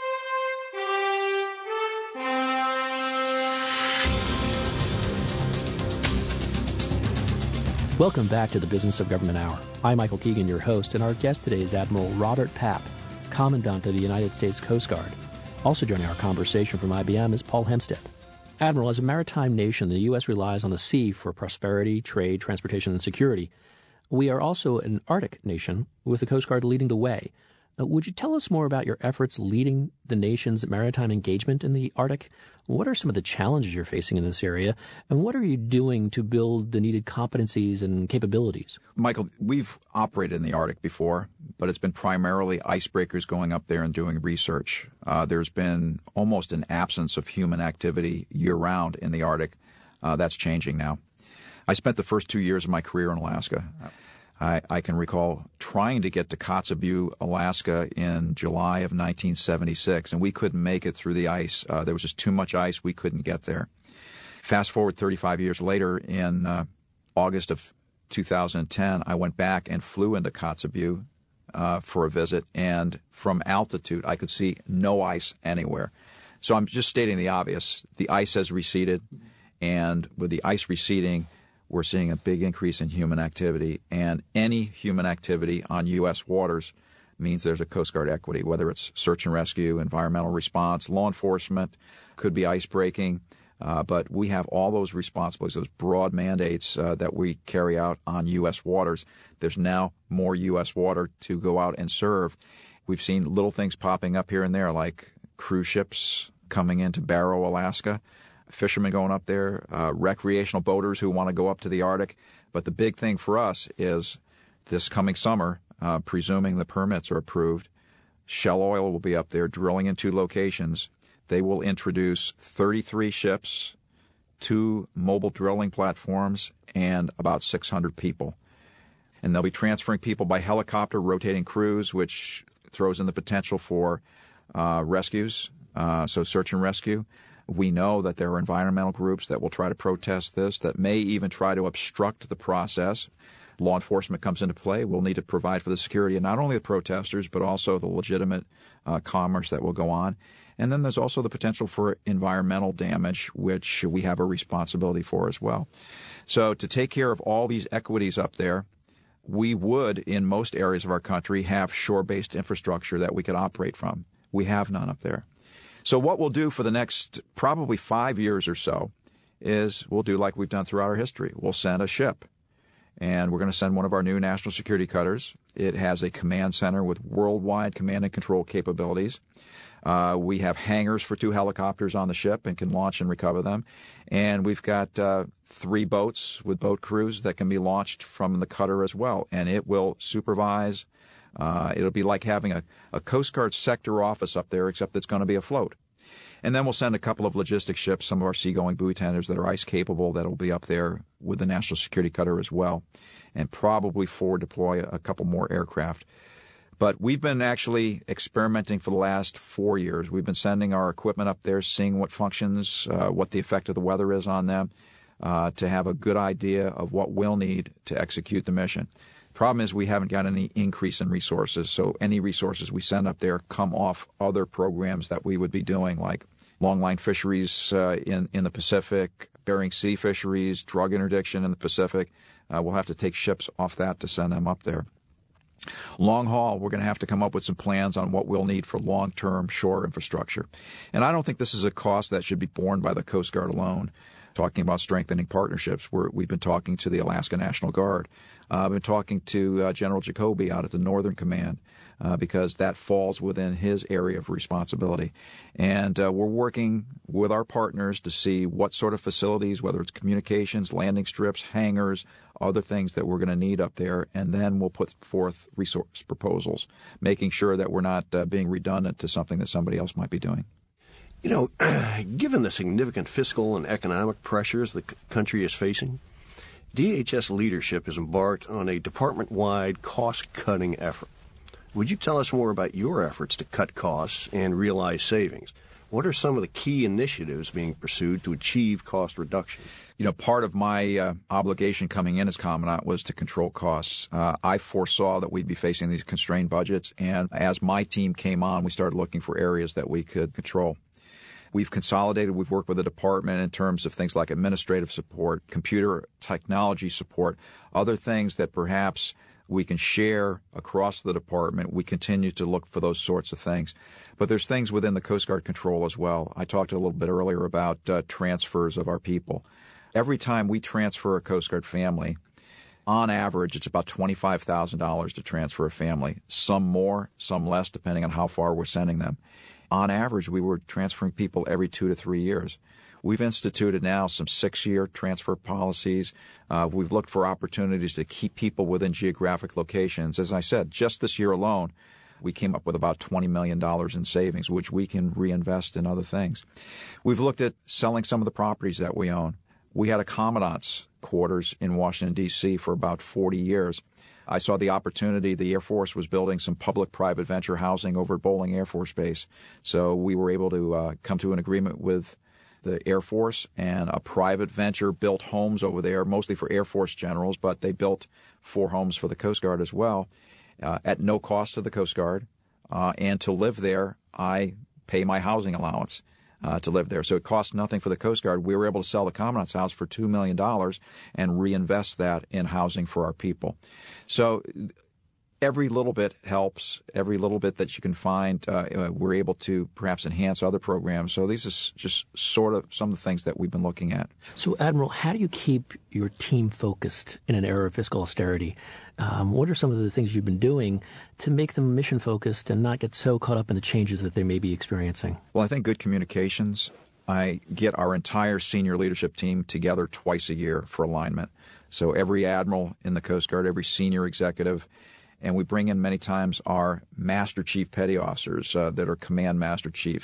Welcome back to the Business of Government Hour. I'm Michael Keegan, your host, and our guest today is Admiral Robert Papp, Commandant of the United States Coast Guard. Also joining our conversation from I B M is Paul Hempstead. Admiral, as a maritime nation, the U S relies on the sea for prosperity, trade, transportation, and security. We are also an Arctic nation, with the Coast Guard leading the way. Uh, would you tell us more about your efforts leading the nation's maritime engagement in the Arctic? What are some of the challenges you're facing in this area, and what are you doing to build the needed competencies and capabilities? Michael, we've operated in the Arctic before, but it's been primarily icebreakers going up there and doing research. Uh, there's been almost an absence of human activity year-round in the Arctic. Uh, that's changing now. I spent the first two years of my career in Alaska. I, I can recall trying to get to Kotzebue, Alaska in July of nineteen seventy-six, and we couldn't make it through the ice. Uh, there was just too much ice. We couldn't get there. Fast forward thirty-five years later, in uh, August of two thousand ten, I went back and flew into Kotzebue uh, for a visit, and from altitude, I could see no ice anywhere. So I'm just stating the obvious. The ice has receded, and with the ice receding, we're seeing a big increase in human activity, and any human activity on U S waters means there's a Coast Guard equity, whether it's search and rescue, environmental response, law enforcement, could be ice breaking, uh, but we have all those responsibilities, those broad mandates uh, that we carry out on U S waters. There's now more U S water to go out and serve. We've seen little things popping up here and there, like cruise ships coming into Barrow, Alaska, fishermen going up there, uh, recreational boaters who want to go up to the Arctic. But the big thing for us is this coming summer, uh, presuming the permits are approved, Shell Oil will be up there drilling in two locations. they will introduce thirty-three ships, two mobile drilling platforms, and about six hundred people. And they'll be transferring people by helicopter, rotating crews, which throws in the potential for uh, rescues, uh, so search and rescue. We know that there are environmental groups that will try to protest this, that may even try to obstruct the process. Law enforcement comes into play. We'll need to provide for the security of not only the protesters, but also the legitimate uh, commerce that will go on. And then there's also the potential for environmental damage, which we have a responsibility for as well. So to take care of all these equities up there, we would, in most areas of our country, have shore-based infrastructure that we could operate from. We have none up there. So what we'll do for the next probably five years or so is we'll do like we've done throughout our history. We'll send a ship, and we're going to send one of our new national security cutters. It has a command center with worldwide command and control capabilities. Uh, we have hangars for two helicopters on the ship and can launch and recover them. And we've got uh, three boats with boat crews that can be launched from the cutter as well. And it will supervise. Uh, it'll be like having a, a Coast Guard sector office up there, except it's going to be afloat. And then we'll send a couple of logistics ships, some of our seagoing buoy tenders that are ice capable that will be up there with the National Security Cutter as well, and probably forward deploy a couple more aircraft. But we've been actually experimenting for the last four years. We've been sending our equipment up there, seeing what functions, uh, what the effect of the weather is on them, uh, to have a good idea of what we'll need to execute the mission. Problem is we haven't got any increase in resources, so any resources we send up there come off other programs that we would be doing, like longline fisheries uh, in, in the Pacific, Bering Sea fisheries, drug interdiction in the Pacific. Uh, we'll have to take ships off that to send them up there. Long haul, we're going to have to come up with some plans on what we'll need for long-term shore infrastructure. And I don't think this is a cost that should be borne by the Coast Guard alone. Talking about strengthening partnerships, we're, we've been talking to the Alaska National Guard. Uh, I've been talking to uh, General Jacoby out at the Northern Command uh, because that falls within his area of responsibility. And uh, we're working with our partners to see what sort of facilities, whether it's communications, landing strips, hangars, other things that we're going to need up there, and then we'll put forth resource proposals, making sure that we're not uh, being redundant to something that somebody else might be doing. You know, given the significant fiscal and economic pressures the c- country is facing, D H S leadership has embarked on a department-wide cost-cutting effort. Would you tell us more about your efforts to cut costs and realize savings? What are some of the key initiatives being pursued to achieve cost reduction? You know, part of my uh, obligation coming in as Commandant was to control costs. Uh, I foresaw that we'd be facing these constrained budgets, and as my team came on, we started looking for areas that we could control. We've consolidated. We've worked with the department in terms of things like administrative support, computer technology support, other things that perhaps we can share across the department. We continue to look for those sorts of things. But there's things within the Coast Guard control as well. I talked a little bit earlier about uh, transfers of our people. Every time we transfer a Coast Guard family, on average, it's about twenty-five thousand dollars to transfer a family. Some more, some less, depending on how far we're sending them. On average, we were transferring people every two to three years. We've instituted now some six-year transfer policies. Uh, we've looked for opportunities to keep people within geographic locations. As I said, just this year alone, we came up with about twenty million dollars in savings, which we can reinvest in other things. We've looked at selling some of the properties that we own. We had a commandant's quarters in Washington, D C for about forty years. I saw the opportunity. The Air Force was building some public-private venture housing over at Bolling Air Force Base. So we were able to uh, come to an agreement with the Air Force, and a private venture built homes over there, mostly for Air Force generals, but they built four homes for the Coast Guard as well, uh, at no cost to the Coast Guard. Uh, and to live there, I pay my housing allowance uh, to live there. So it costs nothing for the Coast Guard. We were able to sell the Commandant's house for two million dollars and reinvest that in housing for our people. So every little bit helps. Every little bit that you can find, uh, we're able to perhaps enhance other programs. So these are just sort of some of the things that we've been looking at. So, Admiral, how do you keep your team focused in an era of fiscal austerity? Um, what are some of the things you've been doing to make them mission-focused and not get so caught up in the changes that they may be experiencing? Well, I think good communications. I get our entire senior leadership team together twice a year for alignment. So every admiral in the Coast Guard, every senior executive, and we bring in many times our Master Chief Petty Officers uh, that are Command Master Chiefs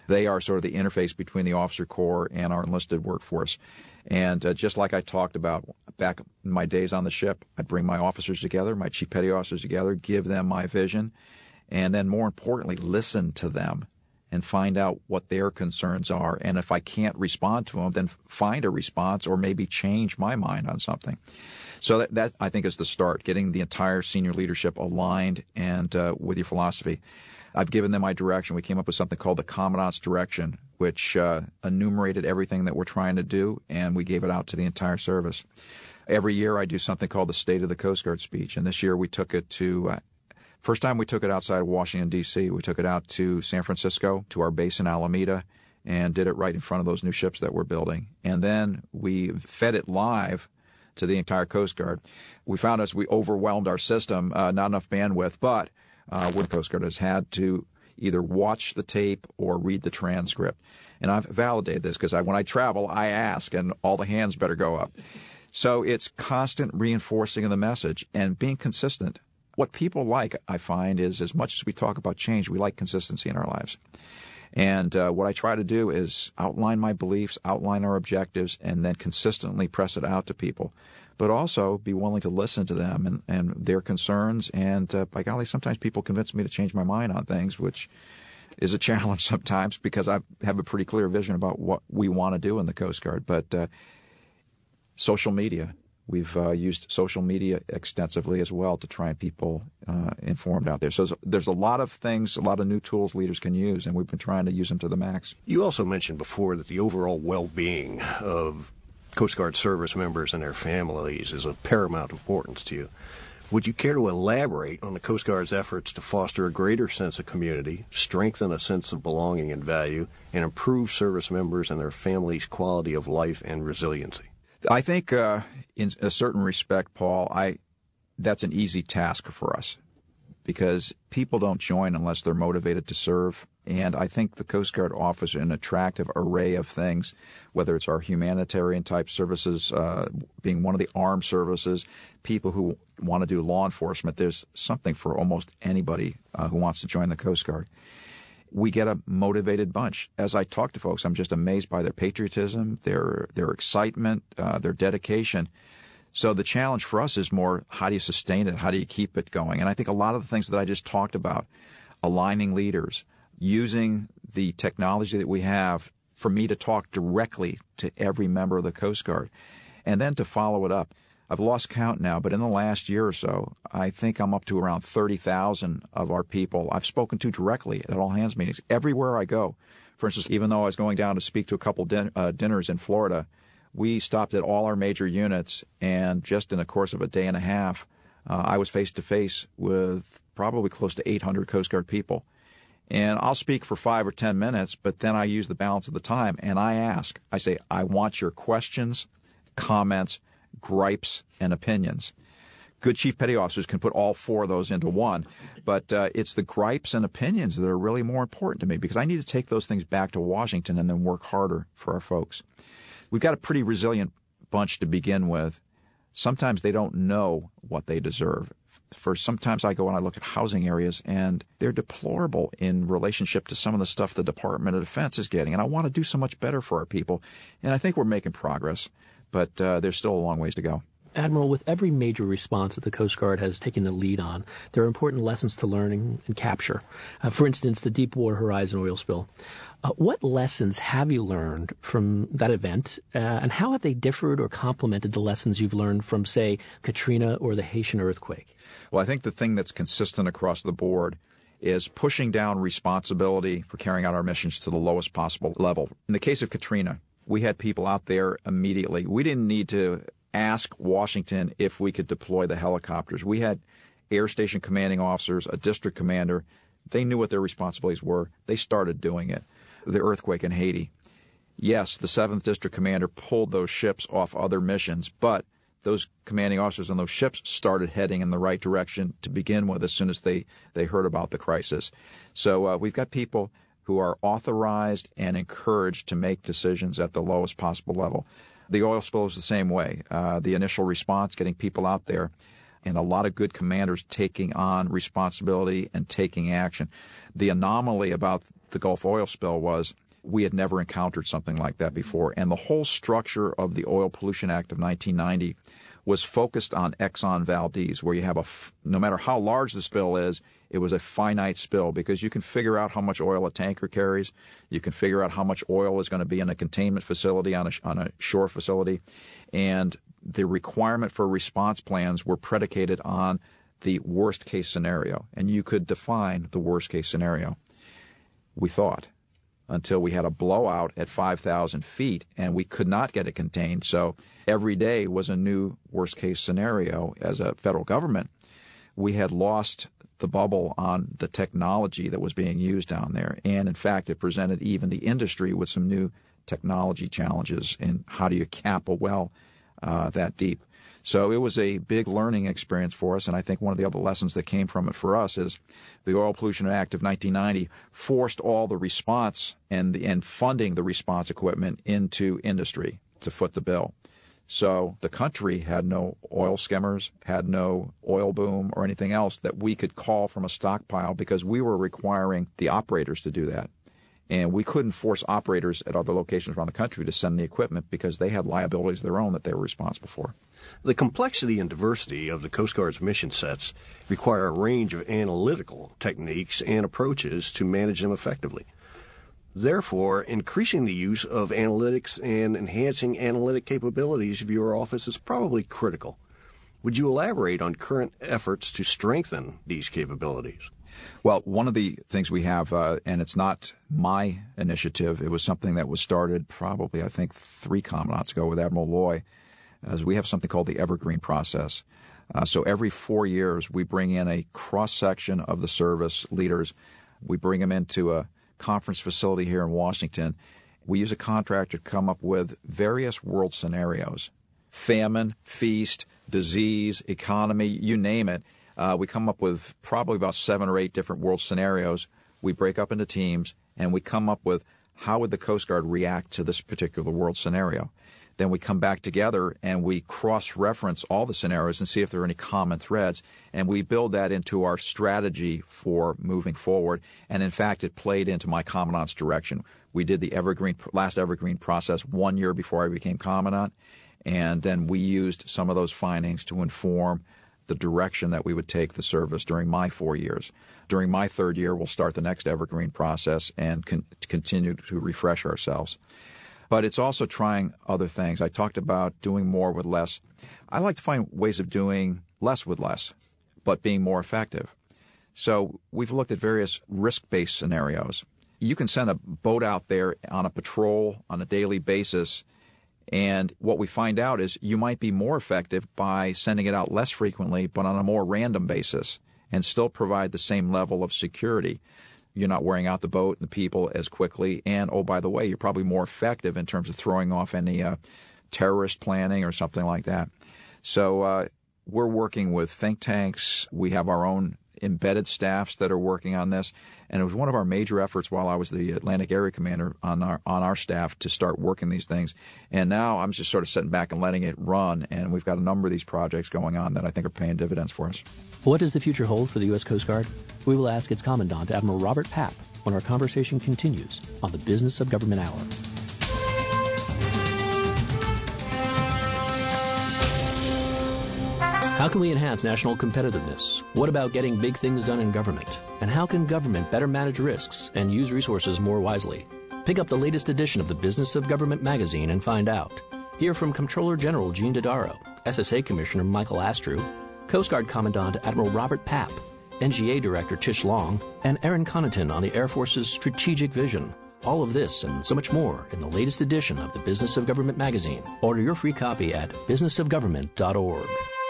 They are sort of the interface between the officer corps and our enlisted workforce. And uh, just like I talked about back in my days on the ship, I'd bring my officers together, my chief petty officers together, give them my vision, and then more importantly, listen to them and find out what their concerns are. And if I can't respond to them, then find a response or maybe change my mind on something. So that, that I think, is the start, getting the entire senior leadership aligned and uh, with your philosophy. I've given them my direction. We came up with something called the Commandant's Direction, which uh, enumerated everything that we're trying to do, and we gave it out to the entire service. Every year I do something called the State of the Coast Guard speech, and this year we took it to uh, First time we took it outside of Washington, D C We took it out to San Francisco, to our base in Alameda, and did it right in front of those new ships that we're building. And then we fed it live to the entire Coast Guard. We found as we overwhelmed our system, uh, not enough bandwidth, but uh, the Coast Guard has had to either watch the tape or read the transcript. And I've validated this because I, when I travel, I ask, and all the hands better go up. So it's constant reinforcing of the message and being consistent. What people like, I find, is as much as we talk about change, we like consistency in our lives. And uh, what I try to do is outline my beliefs, outline our objectives, and then consistently press it out to people. But also be willing to listen to them and, and their concerns. And uh, by golly, sometimes people convince me to change my mind on things, which is a challenge sometimes because I have a pretty clear vision about what we want to do in the Coast Guard. But uh, social media. We've uh, used social media extensively as well to try and people uh, informed out there. So there's a lot of things, a lot of new tools leaders can use, and we've been trying to use them to the max. You also mentioned before that the overall well-being of Coast Guard service members and their families is of paramount importance to you. Would you care to elaborate on the Coast Guard's efforts to foster a greater sense of community, strengthen a sense of belonging and value, and improve service members and their families' quality of life and resiliency? I think uh, in a certain respect, Paul, I that's an easy task for us because people don't join unless they're motivated to serve. And I think the Coast Guard offers an attractive array of things, whether it's our humanitarian-type services, uh, being one of the armed services, people who want to do law enforcement. There's something for almost anybody uh, who wants to join the Coast Guard. We get a motivated bunch. As I talk to folks, I'm just amazed by their patriotism, their their excitement, uh, their dedication. So the challenge for us is more, how do you sustain it? How do you keep it going? And I think a lot of the things that I just talked about, aligning leaders, using the technology that we have for me to talk directly to every member of the Coast Guard, and then to follow it up. I've lost count now, but in the last year or so, I think I'm up to around thirty thousand of our people I've spoken to directly at all hands meetings everywhere I go. For instance, even though I was going down to speak to a couple din- uh, dinners in Florida, we stopped at all our major units, and just in the course of a day and a half, uh, I was face-to-face with probably close to eight hundred Coast Guard people. And I'll speak for five or ten minutes, but then I use the balance of the time, and I ask. I say, I want your questions, comments, gripes, and opinions. Good chief petty officers can put all four of those into one, but uh, it's the gripes and opinions that are really more important to me because I need to take those things back to Washington and then work harder for our folks. We've got a pretty resilient bunch to begin with. Sometimes they don't know what they deserve. For sometimes I go and I look at housing areas and they're deplorable in relationship to some of the stuff the Department of Defense is getting, and I want to do so much better for our people, and I think we're making progress. But uh, there's still a long ways to go. Admiral, with every major response that the Coast Guard has taken the lead on, there are important lessons to learn and capture. Uh, for instance, the Deepwater Horizon oil spill. Uh, what lessons have you learned from that event, uh, and how have they differed or complemented the lessons you've learned from, say, Katrina or the Haitian earthquake? Well, I think the thing that's consistent across the board is pushing down responsibility for carrying out our missions to the lowest possible level. In the case of Katrina, we had people out there immediately. We didn't need to ask Washington if we could deploy the helicopters. We had air station commanding officers, a district commander. They knew what their responsibilities were. They started doing it. The earthquake in Haiti. Yes, the seventh District Commander pulled those ships off other missions, but those commanding officers on those ships started heading in the right direction to begin with as soon as they, they heard about the crisis. So uh, we've got people who are authorized and encouraged to make decisions at the lowest possible level. The oil spill is the same way. Uh, the initial response, getting people out there, and a lot of good commanders taking on responsibility and taking action. The anomaly about the Gulf oil spill was we had never encountered something like that before. And the whole structure of the Oil Pollution Act of nineteen ninety was focused on Exxon Valdez, where you have a, f- no matter how large the spill is, it was a finite spill because you can figure out how much oil a tanker carries. You can figure out how much oil is going to be in a containment facility on a, on a shore facility. And the requirement for response plans were predicated on the worst case scenario. And you could define the worst case scenario, we thought, until we had a blowout at five thousand feet and we could not get it contained. So every day was a new worst-case scenario. As a federal government, we had lost the bubble on the technology that was being used down there. And, in fact, it presented even the industry with some new technology challenges in how do you cap a well uh, that deep. So it was a big learning experience for us, and I think one of the other lessons that came from it for us is the Oil Pollution Act of nineteen ninety forced all the response and, the, and funding the response equipment into industry to foot the bill. So the country had no oil skimmers, had no oil boom or anything else that we could call from a stockpile because we were requiring the operators to do that. And we couldn't force operators at other locations around the country to send the equipment because they had liabilities of their own that they were responsible for. The complexity and diversity of the Coast Guard's mission sets require a range of analytical techniques and approaches to manage them effectively. Therefore, increasing the use of analytics and enhancing analytic capabilities of your office is probably critical. Would you elaborate on current efforts to strengthen these capabilities? Well, one of the things we have, uh, and it's not my initiative, it was something that was started probably, I think, three commandants ago with Admiral Loy, is we have something called the Evergreen Process. Uh, so every four years, we bring in a cross-section of the service leaders. We bring them into a conference facility here in Washington. We use a contractor to come up with various world scenarios, famine, feast, disease, economy, you name it. Uh, we come up with probably about seven or eight different world scenarios. We break up into teams, and we come up with how would the Coast Guard react to this particular world scenario. Then we come back together and we cross-reference all the scenarios and see if there are any common threads, and we build that into our strategy for moving forward. And, in fact, it played into my commandant's direction. We did the Evergreen last Evergreen process one year before I became commandant, and then we used some of those findings to inform the direction that we would take the service during my four years. During my third year, we'll start the next Evergreen process and con- continue to refresh ourselves. But it's also trying other things. I talked about doing more with less. I like to find ways of doing less with less, but being more effective. So we've looked at various risk-based scenarios. You can send a boat out there on a patrol on a daily basis, and what we find out is you might be more effective by sending it out less frequently, but on a more random basis, and still provide the same level of security. You're not wearing out the boat and the people as quickly. And, oh, by the way, you're probably more effective in terms of throwing off any uh, terrorist planning or something like that. So uh, we're working with think tanks. We have our own embedded staffs that are working on this. And it was one of our major efforts while I was the Atlantic Area Commander on our on our staff to start working these things. And now I'm just sort of sitting back and letting it run. And we've got a number of these projects going on that I think are paying dividends for us. What does the future hold for the U S. Coast Guard? We will ask its Commandant, Admiral Robert Papp, when our conversation continues on the Business of Government Hour. How can we enhance national competitiveness? What about getting big things done in government? And how can government better manage risks and use resources more wisely? Pick up the latest edition of the Business of Government magazine and find out. Hear from Comptroller General Gene Dodaro, S S A Commissioner Michael Astrew, Coast Guard Commandant Admiral Robert Papp, N G A Director Tish Long, and Aaron Connaughton on the Air Force's strategic vision. All of this and so much more in the latest edition of the Business of Government magazine. Order your free copy at business of government dot org.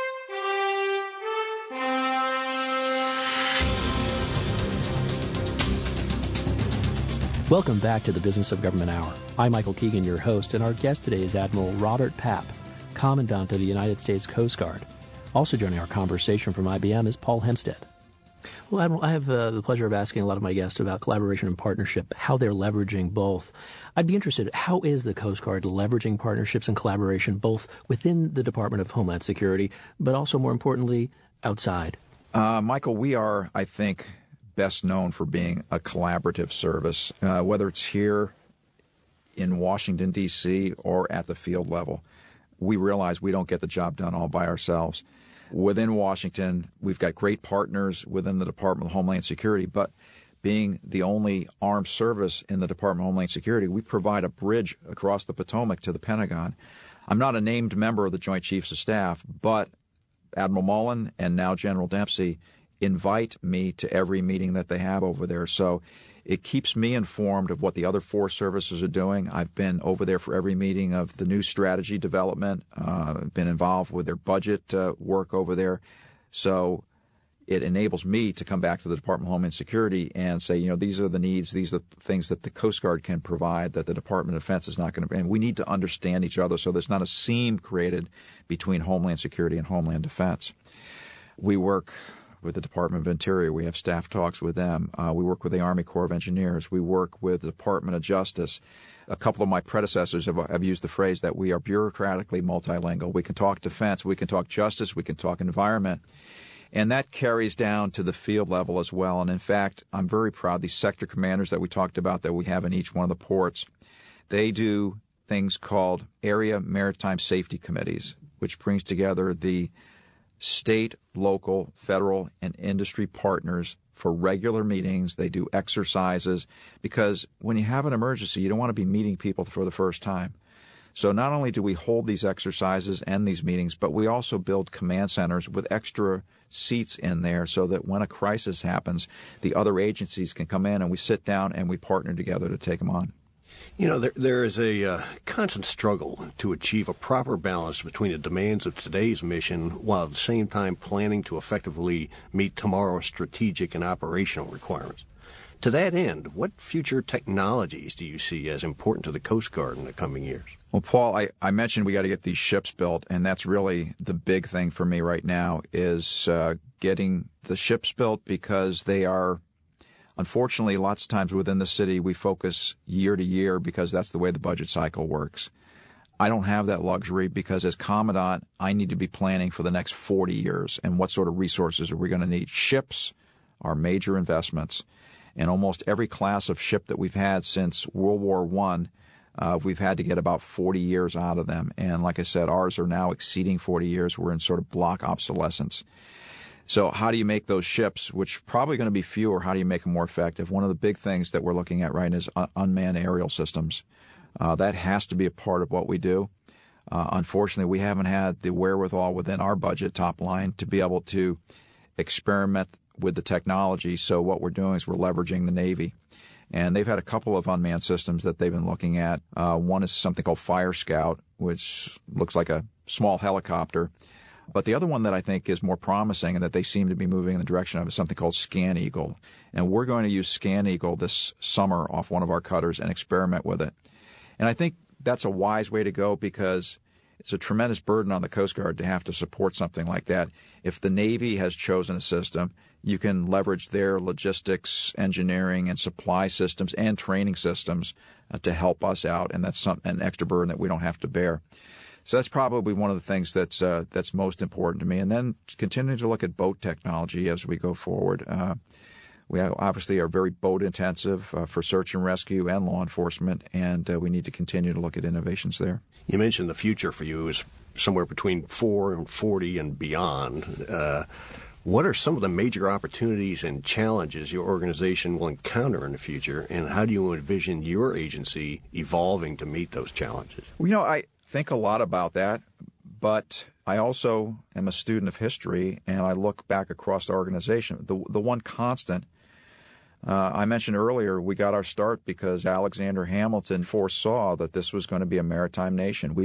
Welcome back to the Business of Government Hour. I'm Michael Keegan, your host, and our guest today is Admiral Robert Papp, Commandant of the United States Coast Guard. Also joining our conversation from I B M is Paul Hempstead. Well, Admiral, I have uh, the pleasure of asking a lot of my guests about collaboration and partnership, how they're leveraging both. I'd be interested, how is the Coast Guard leveraging partnerships and collaboration both within the Department of Homeland Security, but also, more importantly, outside? Uh, Michael, we are, I think, best known for being a collaborative service, uh, whether it's here in Washington, D C or at the field level. We realize we don't get the job done all by ourselves. Within Washington, we've got great partners within the Department of Homeland Security, but being the only armed service in the Department of Homeland Security, we provide a bridge across the Potomac to the Pentagon. I'm not a named member of the Joint Chiefs of Staff, but Admiral Mullen and now General Dempsey invite me to every meeting that they have over there. So it keeps me informed of what the other four services are doing. I've been over there for every meeting of the new strategy development, uh, been involved with their budget uh, work over there. So it enables me to come back to the Department of Homeland Security and say, you know, these are the needs, these are the things that the Coast Guard can provide that the Department of Defense is not going to. And we need to understand each other so there's not a seam created between Homeland Security and Homeland Defense. We work with the Department of Interior. We have staff talks with them. Uh, we work with the Army Corps of Engineers. We work with the Department of Justice. A couple of my predecessors have, have used the phrase that we are bureaucratically multilingual. We can talk defense, we can talk justice, we can talk environment. And that carries down to the field level as well. And in fact, I'm very proud these sector commanders that we talked about that we have in each one of the ports, they do things called Area Maritime Safety Committees, which brings together the state, local, federal, and industry partners for regular meetings. They do exercises because when you have an emergency, you don't want to be meeting people for the first time. So not only do we hold these exercises and these meetings, but we also build command centers with extra seats in there so that when a crisis happens, the other agencies can come in and we sit down and we partner together to take them on. You know, there, there is a uh, constant struggle to achieve a proper balance between the demands of today's mission while at the same time planning to effectively meet tomorrow's strategic and operational requirements. To that end, what future technologies do you see as important to the Coast Guard in the coming years? Well, Paul, I, I mentioned we got to get these ships built, and that's really the big thing for me right now is uh, getting the ships built because they are, unfortunately, lots of times within the city we focus year to year because that's the way the budget cycle works. I don't have that luxury because as Commandant, I need to be planning for the next forty years and what sort of resources are we going to need. Ships are major investments. And almost every class of ship that we've had since World War One, uh, we've had to get about forty years out of them. And like I said, ours are now exceeding forty years. We're in sort of block obsolescence. So how do you make those ships, which are probably going to be fewer, how do you make them more effective? One of the big things that we're looking at right now is un- unmanned aerial systems. Uh, that has to be a part of what we do. Uh, unfortunately, we haven't had the wherewithal within our budget top line to be able to experiment with the technology. So what we're doing is we're leveraging the Navy. And they've had a couple of unmanned systems that they've been looking at. Uh, one is something called Fire Scout, which looks like a small helicopter. But the other one that I think is more promising and that they seem to be moving in the direction of is something called Scan Eagle. And we're going to use Scan Eagle this summer off one of our cutters and experiment with it. And I think that's a wise way to go because it's a tremendous burden on the Coast Guard to have to support something like that. If the Navy has chosen a system, you can leverage their logistics, engineering, and supply systems and training systems uh, to help us out, and that's some, an extra burden that we don't have to bear. So that's probably one of the things that's uh, that's most important to me. And then continuing to look at boat technology as we go forward. Uh, we obviously are very boat intensive uh, for search and rescue and law enforcement, and uh, we need to continue to look at innovations there. You mentioned the future for you is somewhere between four and forty and beyond. Uh, what are some of the major opportunities and challenges your organization will encounter in the future, and how do you envision your agency evolving to meet those challenges? Well, you know, I think a lot about that, but I also am a student of history, and I look back across the organization. The, the one constant, uh, I mentioned earlier, we got our start because Alexander Hamilton foresaw that this was going to be a maritime nation. We